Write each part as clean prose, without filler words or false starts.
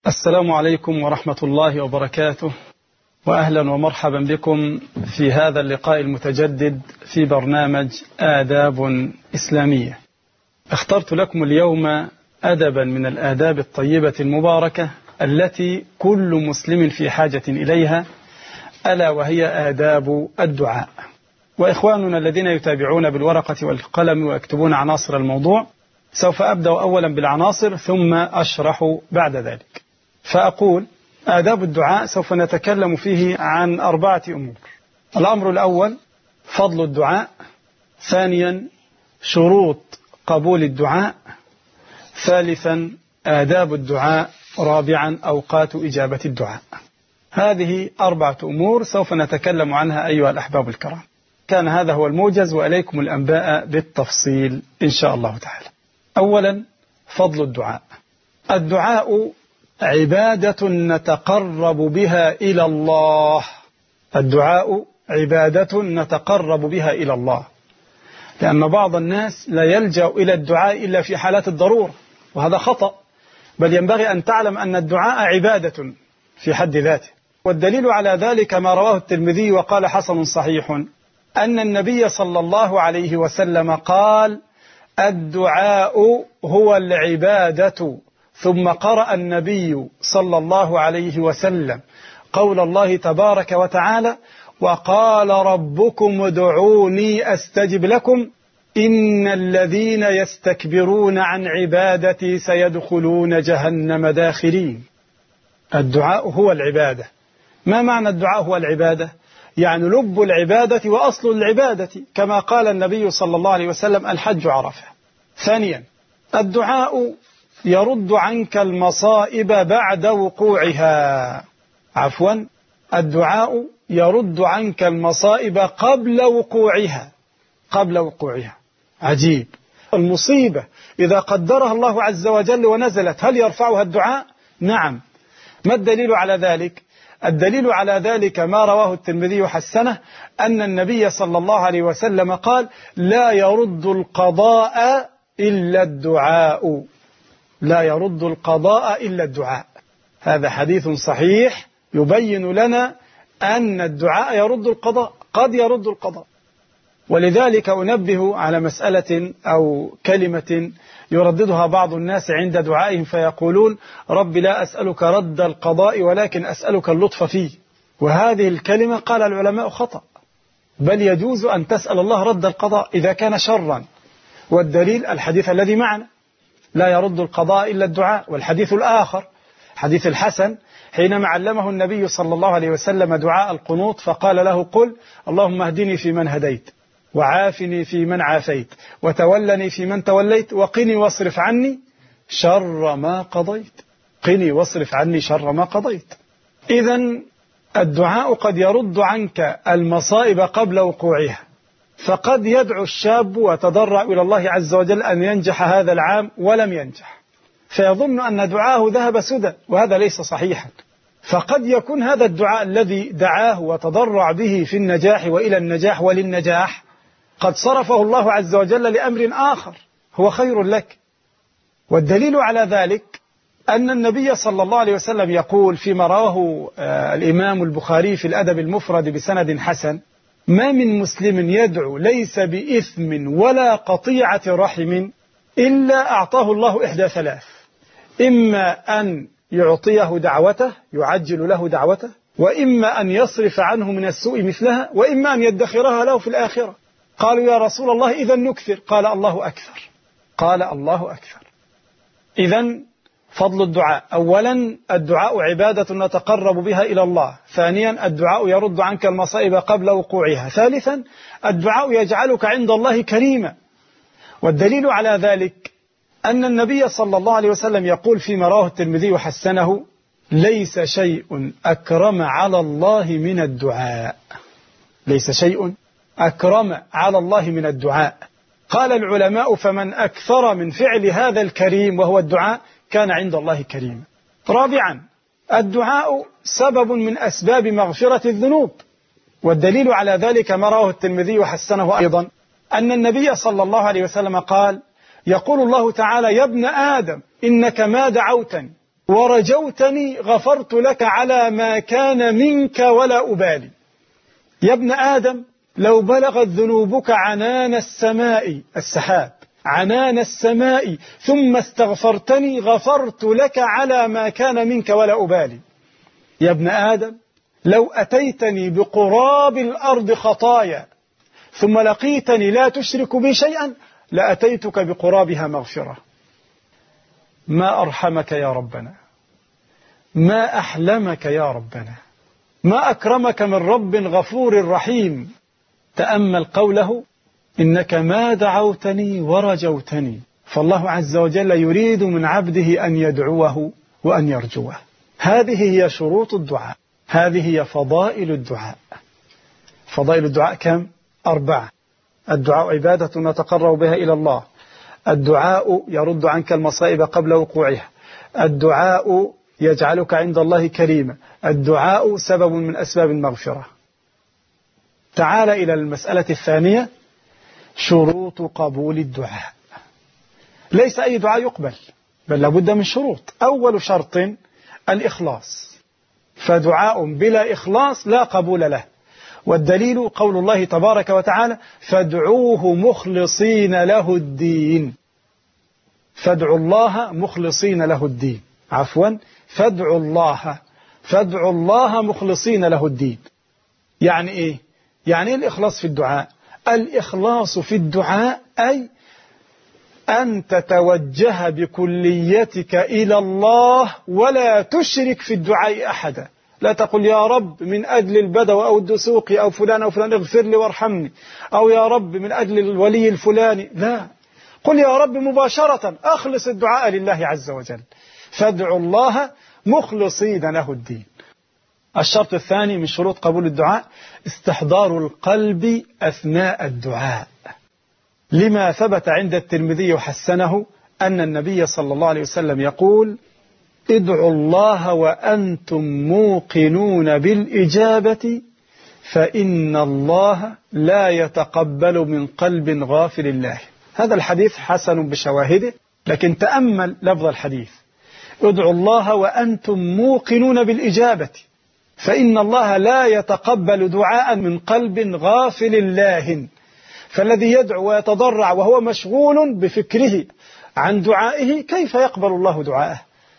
السلام عليكم ورحمة الله وبركاته، وأهلا ومرحبا بكم في هذا اللقاء المتجدد في برنامج آداب إسلامية. اخترت لكم اليوم أدبا من الآداب الطيبة المباركة التي كل مسلم في حاجة إليها، ألا وهي آداب الدعاء. وإخواننا الذين يتابعون بالورقة والقلم ويكتبون عناصر الموضوع، سوف أبدأ أولا بالعناصر ثم أشرح بعد ذلك. فأقول آداب الدعاء سوف نتكلم فيه عن 4 أمور. الأمر الأول فضل الدعاء، ثانيا شروط قبول الدعاء، ثالثا آداب الدعاء، رابعا أوقات إجابة الدعاء. هذه 4 أمور سوف نتكلم عنها أيها الأحباب الكرام. كان هذا هو الموجز، وإليكم الأنباء بالتفصيل إن شاء الله تعالى. أولا فضل الدعاء. الدعاء عبادة نتقرب بها إلى الله. الدعاء عبادة نتقرب بها إلى الله، لأن بعض الناس لا يلجأ إلى الدعاء إلا في حالات الضرورة، وهذا خطأ، بل ينبغي أن تعلم أن الدعاء عبادة في حد ذاته. والدليل على ذلك ما رواه الترمذي وقال حسن صحيح أن النبي صلى الله عليه وسلم قال: الدعاء هو العبادة. ثم قرأ النبي صلى الله عليه وسلم قول الله تبارك وتعالى: وقال ربكم ادعوني أستجب لكم إن الذين يستكبرون عن عبادتي سيدخلون جهنم داخرين. الدعاء هو العبادة. ما معنى الدعاء هو العبادة؟ يعني لب العبادة وأصل العبادة، كما قال النبي صلى الله عليه وسلم: الحج عرفة. ثانيا الدعاء يرد عنك المصائب بعد وقوعها. الدعاء يرد عنك المصائب قبل وقوعها. عجيب، المصيبة إذا قدرها الله عز وجل ونزلت هل يرفعها الدعاء؟ نعم. ما الدليل على ذلك؟ الدليل على ذلك ما رواه الترمذي وحسنه أن النبي صلى الله عليه وسلم قال: لا يرد القضاء إلا الدعاء. لا يرد القضاء إلا الدعاء. هذا حديث صحيح يبين لنا أن الدعاء يرد القضاء، قد يرد القضاء. ولذلك أنبه على مسألة أو كلمة يرددها بعض الناس عند دعائهم، فيقولون: رب لا أسألك رد القضاء ولكن أسألك اللطف فيه. وهذه الكلمة قال العلماء خطأ، بل يجوز أن تسأل الله رد القضاء إذا كان شرا. والدليل الحديث الذي معنا: لا يرد القضاء إلا الدعاء. والحديث الآخر حديث الحسن حينما علمه النبي صلى الله عليه وسلم دعاء القنوط فقال له: قل اللهم اهدني فيمن هديت، وعافني فيمن عافيت، وتولني فيمن توليت، وقني واصرف عني شر ما قضيت. قني واصرف عني شر ما قضيت. إذن الدعاء قد يرد عنك المصائب قبل وقوعها. فقد يدعو الشاب وتضرع إلى الله عز وجل أن ينجح هذا العام ولم ينجح، فيظن أن دعاه ذهب سدى، وهذا ليس صحيحا. فقد يكون هذا الدعاء الذي دعاه وتضرع به في النجاح وإلى النجاح وللنجاح قد صرفه الله عز وجل لأمر آخر هو خير لك. والدليل على ذلك أن النبي صلى الله عليه وسلم يقول فيما رواه الإمام البخاري في الأدب المفرد بسند حسن: ما من مسلم يدعو ليس بإثم ولا قطيعة رحم إلا أعطاه الله إحدى 3: إما أن يعطيه دعوته، يعجل له دعوته، وإما أن يصرف عنه من السوء مثلها، وإما أن يدخرها له في الآخرة. قالوا: يا رسول الله إذا نكثر. قال: الله أكثر. إذن فضل الدعاء: أولا الدعاء عبادة نتقرب بها إلى الله. ثانيا الدعاء يرد عنك المصائب قبل وقوعها. ثالثا الدعاء يجعلك عند الله كريما. والدليل على ذلك أن النبي صلى الله عليه وسلم يقول فيما رواه الترمذي وحسنه: ليس شيء أكرم على الله من الدعاء. ليس شيء أكرم على الله من الدعاء. قال العلماء: فمن أكثر من فعل هذا الكريم وهو الدعاء كان عند الله كريما. رابعا الدعاء سبب من أسباب مغفرة الذنوب. والدليل على ذلك ما رواه الترمذي وحسنه أيضا أن النبي صلى الله عليه وسلم قال: يقول الله تعالى: يا ابن آدم إنك ما دعوتني ورجوتني غفرت لك على ما كان منك ولا أبالي. يا ابن آدم لو بلغت ذنوبك عنان السماء، السحاب، عنان السماء، ثم استغفرتني غفرت لك على ما كان منك ولا أبالي. يا ابن آدم لو أتيتني بقراب الأرض خطايا ثم لقيتني لا تشرك بي شيئا لأتيتك بقرابها مغفرة. ما أرحمك يا ربنا، ما أحلمك يا ربنا، ما أكرمك من رب غفور رحيم. تأمل قوله إنك ما دعوتني ورجوتني. فالله عز وجل يريد من عبده أن يدعوه وأن يرجوه. هذه هي شروط الدعاء، هذه هي فضائل الدعاء. فضائل الدعاء كم؟ 4. الدعاء عبادة نتقرب بها إلى الله. الدعاء يرد عنك المصائب قبل وقوعها. الدعاء يجعلك عند الله كريما. الدعاء سبب من أسباب المغفرة. تعال إلى المسألة الثانية، شروط قبول الدعاء. ليس أي دعاء يقبل، بل لابد من شروط. أول شرط الإخلاص، فدعاء بلا إخلاص لا قبول له. والدليل قول الله تبارك وتعالى فادعوه مخلصين له الدين. فادعوا الله مخلصين له الدين، عفوا فادعوا الله مخلصين له الدين. يعني إيه؟ يعني إيه الإخلاص في الدعاء؟ الإخلاص في الدعاء أي أن تتوجه بكليتك إلى الله ولا تشرك في الدعاء أحدا. لا تقل يا رب من أجل البدو أو الدسوقي أو فلان أو فلان اغفر لي وارحمني، أو يا رب من أجل الولي الفلاني، لا، قل يا رب مباشرة، أخلص الدعاء لله عز وجل. فادعوا الله مخلصين له الدين. الشرط الثاني من شروط قبول الدعاء استحضار القلب أثناء الدعاء، لما ثبت عند الترمذي وحسنه أن النبي صلى الله عليه وسلم يقول ادعوا الله وأنتم موقنون بالإجابة فإن الله لا يتقبل من قلب غافل الله. هذا الحديث حسن بشواهده، لكن تأمل لفظ الحديث ادعوا الله وأنتم موقنون بالإجابة فإن الله لا يتقبل دعاء من قلب غافل لاهٍ. فالذي يدعو ويتضرع وهو مشغول بفكره عن دعائه كيف يقبل الله دعاءه؟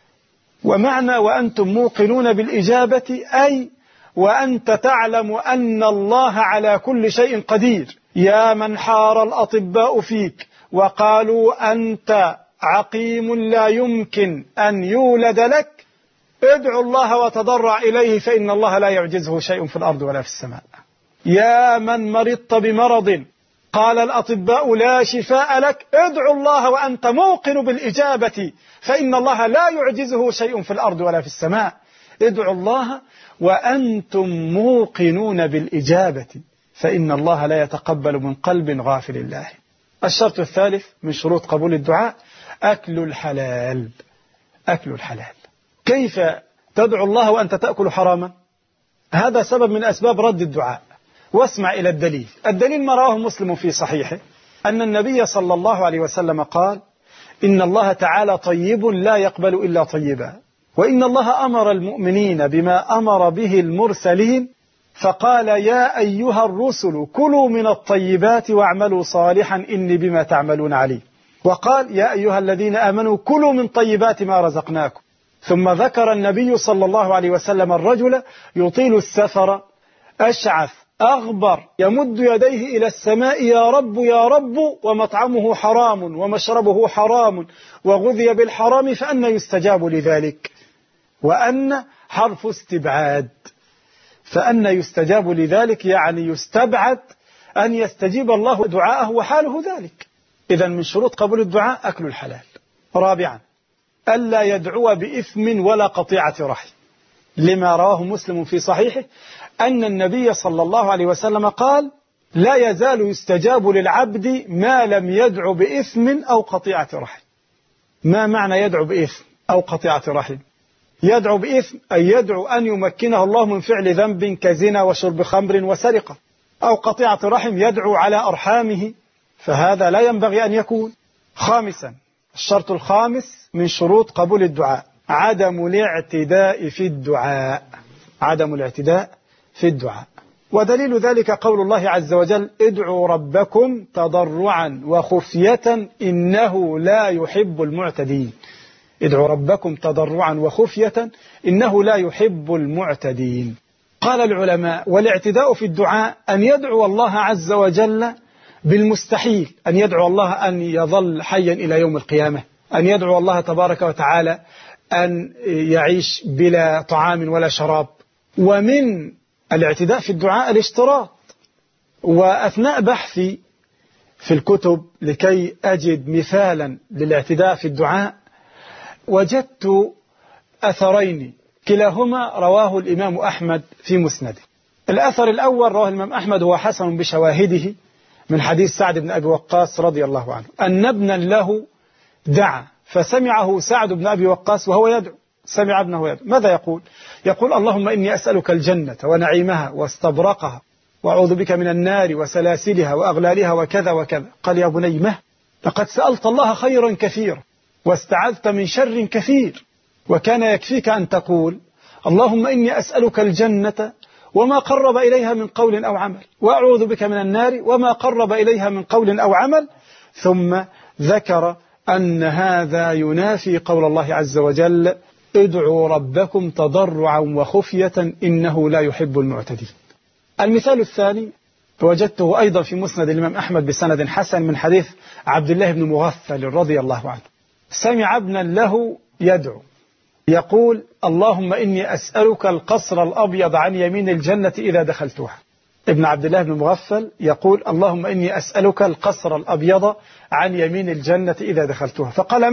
ومعنى وأنتم موقنون بالإجابة أي وأنت تعلم أن الله على كل شيء قدير. يا من حار الأطباء فيك وقالوا أنت عقيم لا يمكن أن يولد لك، ادعوا الله وتضرع إليه فإن الله لا يعجزه شيء في الأرض ولا في السماء. يا من مرضت بمرض قال الأطباء لا شفاء لك، ادعوا الله وأنت موقن بالإجابة فإن الله لا يعجزه شيء في الأرض ولا في السماء. ادعوا الله وأنتم موقنون بالإجابة فإن الله لا يتقبل من قلب غافل الله. الشرط الثالث من شروط قبول الدعاء أكل الحلال. أكل الحلال. كيف تدعو الله وأنت تأكل حراما؟ هذا سبب من أسباب رد الدعاء. واسمع إلى الدليل. الدليل ما رواه مسلم في صحيحه أن النبي صلى الله عليه وسلم قال إن الله تعالى طيب لا يقبل إلا طيبا، وإن الله أمر المؤمنين بما أمر به المرسلين فقال يا أيها الرسل كلوا من الطيبات واعملوا صالحا إني بما تعملون عليم. وقال يا أيها الذين آمنوا كلوا من طيبات ما رزقناكم. ثم ذكر النبي صلى الله عليه وسلم الرجل يطيل السفر أشعث أغبر يمد يديه إلى السماء يا رب يا رب ومطعمه حرام ومشربه حرام وغذي بالحرام فأن يستجاب لذلك. وأن حرف استبعاد، فأن يستجاب لذلك يعني يستبعد أن يستجيب الله دعاءه وحاله ذلك. إذن من شروط قبول الدعاء أكل الحلال. رابعا ألا يدعو بإثم ولا قطيعة رحم، لما رواه مسلم في صحيحه أن النبي صلى الله عليه وسلم قال لا يزال يستجاب للعبد ما لم يدعو بإثم أو قطيعة رحم. ما معنى يدعو بإثم أو قطيعة رحم؟ يدعو بإثم أي يدعو أن يمكنه الله من فعل ذنب كزنا وشرب خمر وسرقة، أو قطيعة رحم يدعو على أرحامه، فهذا لا ينبغي أن يكون. خامسا الشرط الخامس من شروط قبول الدعاء عدم الاعتداء في الدعاء. عدم الاعتداء في الدعاء. ودليل ذلك قول الله عز وجل: ادعوا ربكم تضرعا وخفية إنه لا يحب المعتدين. ادعوا ربكم تضرعا وخفية إنه لا يحب المعتدين. قال العلماء: والاعتداء في الدعاء أن يدعو الله عز وجل بالمستحيل، أن يدعو الله أن يظل حيا إلى يوم القيامة، أن يدعو الله تبارك وتعالى أن يعيش بلا طعام ولا شراب. ومن الاعتداء في الدعاء الاشتراط. وأثناء بحثي في الكتب لكي أجد مثالا للاعتداء في الدعاء وجدت أثرين كلاهما رواه الإمام أحمد في مسنده. الأثر الأول رواه الإمام أحمد هو حسن بشواهده من حديث سعد بن أبي وقاص رضي الله عنه أن ابنا له دعا فسمعه سعد بن أبي وقاص وهو يدعو. سمع ابنه يدعو، ماذا يقول؟ يقول: اللهم إني أسألك الجنة ونعيمها واستبرقها وأعوذ بك من النار وسلاسلها وأغلالها وكذا وكذا. قال: يا بني مه، لقد سألت الله خيرا كثيرا واستعذت من شر كثير، وكان يكفيك أن تقول: اللهم إني أسألك الجنة وما قرب إليها من قول أو عمل، وأعوذ بك من النار وما قرب إليها من قول أو عمل. ثم ذكر أن هذا ينافي قول الله عز وجل: ادعوا ربكم تضرعا وخفية إنه لا يحب المعتدين. المثال الثاني وجدته أيضا في مسند الإمام أحمد بسند حسن من حديث عبد الله بن مغفل رضي الله عنه. سمع ابنا له يدعو يقول: اللهم إني أسألك القصر الأبيض عن يمين الجنة إذا دخلتها. ابن عبد الله بن مغفل يقول: اللهم إني أسألك القصر الأبيض عن يمين الجنة إذا دخلتها. فقال: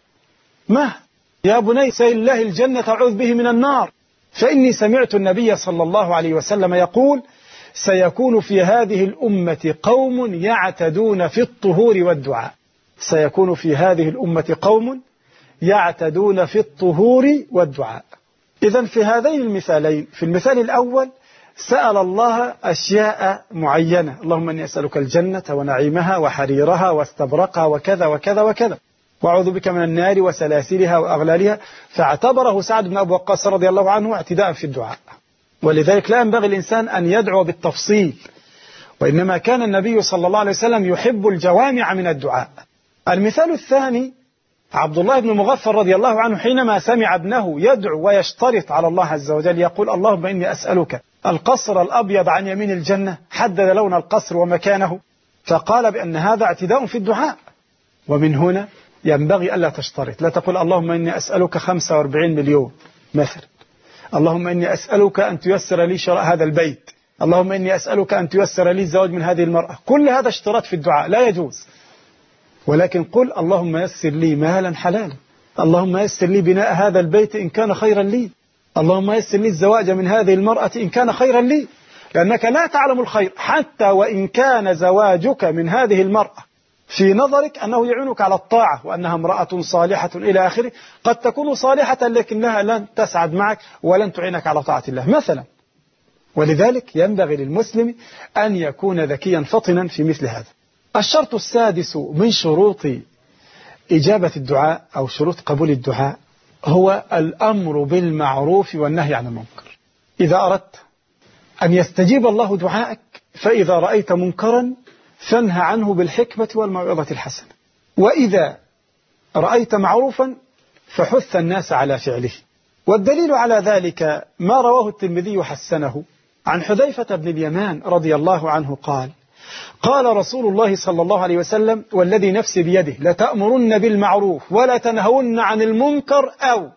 مه يا بني، سل الله الجنة أعوذ به من النار، فإني سمعت النبي صلى الله عليه وسلم يقول: سيكون في هذه الأمة قوم يعتدون في الطهور والدعاء. سيكون في هذه الأمة قوم يعتدون في الطهور والدعاء. إذن في هذين المثالين، في المثال الأول سأل الله أشياء معينة: اللهم إني أسألك الجنة ونعيمها وحريرها واستبرقها وكذا وكذا وكذا، وأعوذ بك من النار وسلاسلها وأغلالها. فاعتبره سعد بن أبي وقاص رضي الله عنه اعتداء في الدعاء. ولذلك لا ينبغي الإنسان أن يدعو بالتفصيل، وإنما كان النبي صلى الله عليه وسلم يحب الجوامع من الدعاء. المثال الثاني عبد الله بن مغفل رضي الله عنه حينما سمع ابنه يدعو ويشترط على الله عز وجل يقول: اللهم إني أسألك القصر الأبيض عن يمين الجنة، حدد لون القصر ومكانه، فقال بأن هذا اعتداء في الدعاء. ومن هنا ينبغي ألا تشترط، لا تقول: اللهم إني أسألك 45 مليون مثلا، اللهم إني أسألك أن تيسر لي شراء هذا البيت، اللهم إني أسألك أن تيسر لي الزواج من هذه المرأة. كل هذا اشتراط في الدعاء لا يجوز. ولكن قل: اللهم يسر لي مالا حلالا، اللهم يسر لي بناء هذا البيت إن كان خيرا لي، اللهم يسر لي الزواج من هذه المرأة إن كان خيرا لي. لأنك لا تعلم الخير، حتى وإن كان زواجك من هذه المرأة في نظرك أنه يعينك على الطاعة وأنها امرأة صالحة إلى آخره، قد تكون صالحة لكنها لن تسعد معك ولن تعينك على طاعة الله مثلا. ولذلك ينبغي للمسلم أن يكون ذكيا فطنا في مثل هذا. الشرط السادس من شروط إجابة الدعاء أو شروط قبول الدعاء هو الأمر بالمعروف والنهي عن المنكر. إذا أردت أن يستجيب الله دعائك فإذا رأيت منكرا فانهى عنه بالحكمة والموعظة الحسنة، وإذا رأيت معروفا فحث الناس على فعله. والدليل على ذلك ما رواه الترمذي حسنه عن حذيفة بن اليمان رضي الله عنه قال: قال رسول الله صلى الله عليه وسلم: والذي نفسي بيده لتأمرن بالمعروف ولا تنهون عن المنكر أو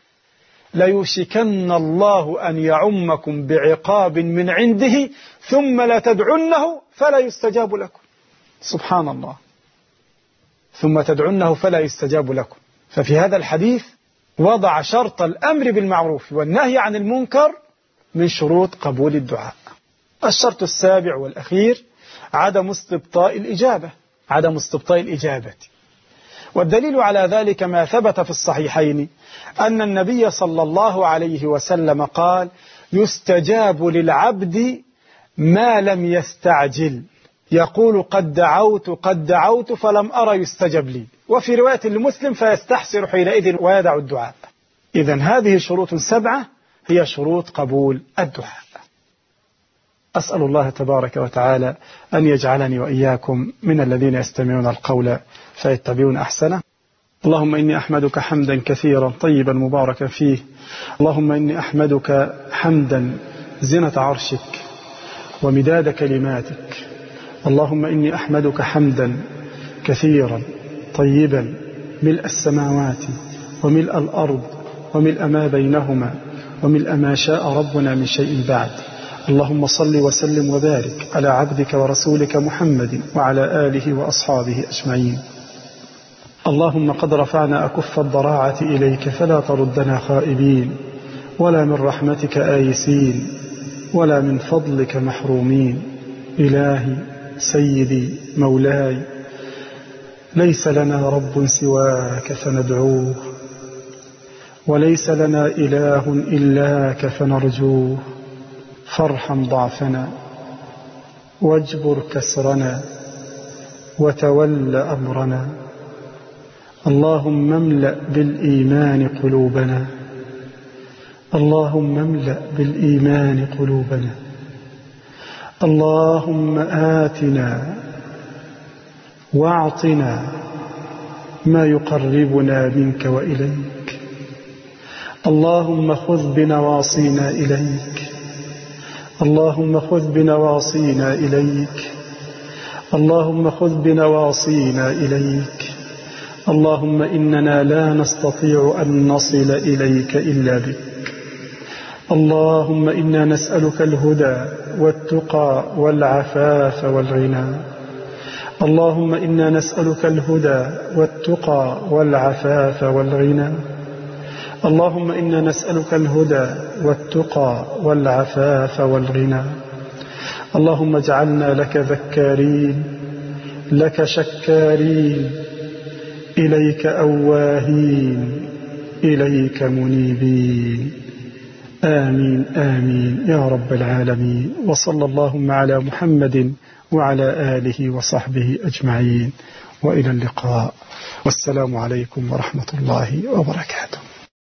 ليوشكن الله أن يعمكم بعقاب من عنده ثم لا تدعنه فلا يستجاب لكم. سبحان الله، ثم تدعنه فلا يستجاب لكم. ففي هذا الحديث وضع شرط الأمر بالمعروف والنهي عن المنكر من شروط قبول الدعاء. الشرط السابع والأخير عدم استبطاء الإجابة، عدم استبطاء الإجابة. والدليل على ذلك ما ثبت في الصحيحين أن النبي صلى الله عليه وسلم قال: يستجاب للعبد ما لم يستعجل، يقول: قد دعوت فلم أرى يستجب لي. وفي رواية لمسلم: فيستحسر حينئذ ويدع الدعاء. إذن هذه شروط 7 هي شروط قبول الدعاء. أسأل الله تبارك وتعالى أن يجعلني وإياكم من الذين يستمعون القول فيتبعون أحسنه. اللهم إني أحمدك حمدا كثيرا طيبا مباركا فيه. اللهم إني أحمدك حمدا زنة عرشك ومداد كلماتك. اللهم إني أحمدك حمدا كثيرا طيبا ملء السماوات وملء الأرض وملء ما بينهما وملء ما شاء ربنا من شيء بعد. اللهم صل وسلم وبارك على عبدك ورسولك محمد وعلى آله وأصحابه أجمعين. اللهم قد رفعنا أكف الضراعة إليك فلا تردنا خائبين، ولا من رحمتك آيسين، ولا من فضلك محرومين. إلهي سيدي مولاي، ليس لنا رب سواك فندعوه، وليس لنا إله إلاك فنرجوه. فارحم ضعفنا واجبر كسرنا وتول أمرنا. اللهم املأ بالإيمان قلوبنا، اللهم املأ بالإيمان قلوبنا. اللهم آتنا واعطنا ما يقربنا منك وإليك. اللهم خذ بنواصينا إليك، اللهم خذ بنواصينا إليك، اللهم خذ بنواصينا إليك. اللهم إننا لا نستطيع أن نصل إليك إلا بك. اللهم إنا نسألك الهدى والتقى والعفاف والغنى. اللهم إنا نسألك الهدى والتقى والعفاف والغنى. اللهم إنا نسألك الهدى والتقى والعفاف والغنى. اللهم اجعلنا لك ذكارين، لك شكارين، إليك أواهين، إليك منيبين. آمين آمين يا رب العالمين. وصلى اللهم على محمد وعلى آله وصحبه أجمعين، وإلى اللقاء، والسلام عليكم ورحمة الله وبركاته.